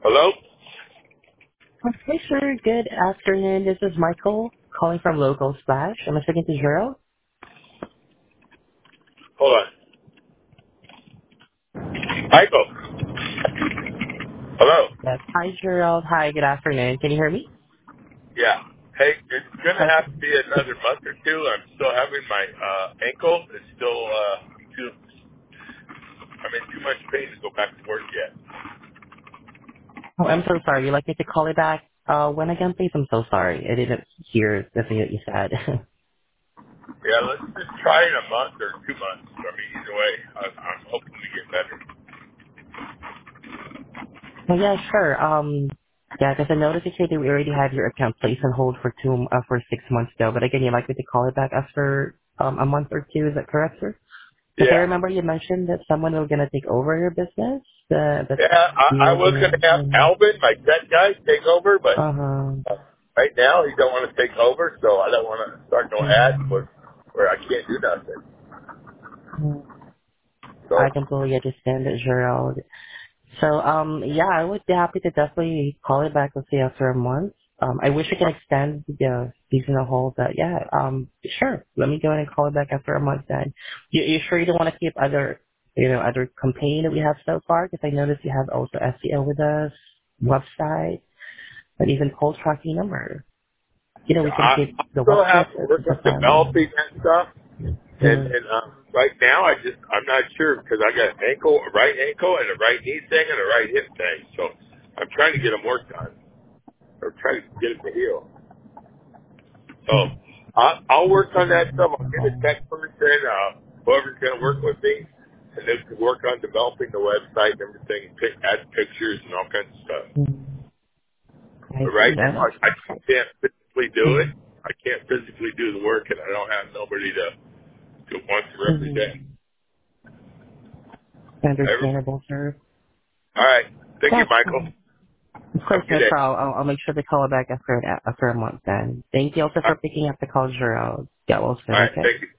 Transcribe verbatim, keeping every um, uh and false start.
Hello? Hi, sir. Good afternoon. This is Michael calling from Local Splash. I'm speaking to Gerald. Hold on. Michael. Hello? Yes. Hi, Gerald. Hi, good afternoon. Can you hear me? Yeah. Hey, it's going to have Okay. to be another month or two. I'm still having my uh, ankle. It's still, uh, too, I'm in too much pain to go back to work yet. Oh, I'm so sorry. You'd like me to call you back uh, when again, please? I'm so sorry. I didn't hear the thing that you said. Yeah, let's just try in a month or two months. I mean, either way, I, I'm hoping to get better. Well, yeah, sure. Um, yeah, because I noticed you said that we already had your account placed on hold for two, uh, for six months ago. But again, you'd like me to call you back after um, a month or two. Is that correct, sir? Because I Yeah. remember you mentioned that someone was going to take over your business. Uh, that Yeah, you I, I were was going going to have to. Alvin, my tech guy, take over, but Uh-huh. uh, right now he don't want to take over, so I don't want to start no ads where, where I can't do nothing. Mhm. I So, completely understand it, Gerald. So, um, yeah, I would be happy to definitely call it back, let's say, after a month. Um, I wish I could extend the uh, seasonal hold, but yeah, um, sure. Let me go ahead and call it back after a month then. You, you sure you don't want to keep other, you know, other campaign that we have so far? Because I noticed you have also S E O with us, website, and even cold tracking number. You know, we can I, keep I the still have website to at work the on time. developing that stuff, and Mm-hmm. and um, right now I just I'm not sure because I got an ankle, a right ankle, and a right knee thing, and a right hip thing. So I'm trying to get them worked on, or trying to get it to heal. So I, I'll work on that stuff. I'll get a tech person, uh, whoever's going to work with me, and they can work on developing the website and everything, pick, add pictures and all kinds of stuff. I But see. right now, Then I, I can't physically do it. that's I can't physically do the work, and I don't have nobody to to want to represent. mm-hmm. Everybody. understandable, sir. All right. Thank you, Yes, Michael. um, of Have course, a good no day. problem. I'll, I'll make sure to call back after an, after a month then. Thank you also All for right. picking up the call, Gerald. Get well All soon, right. okay? Thank you.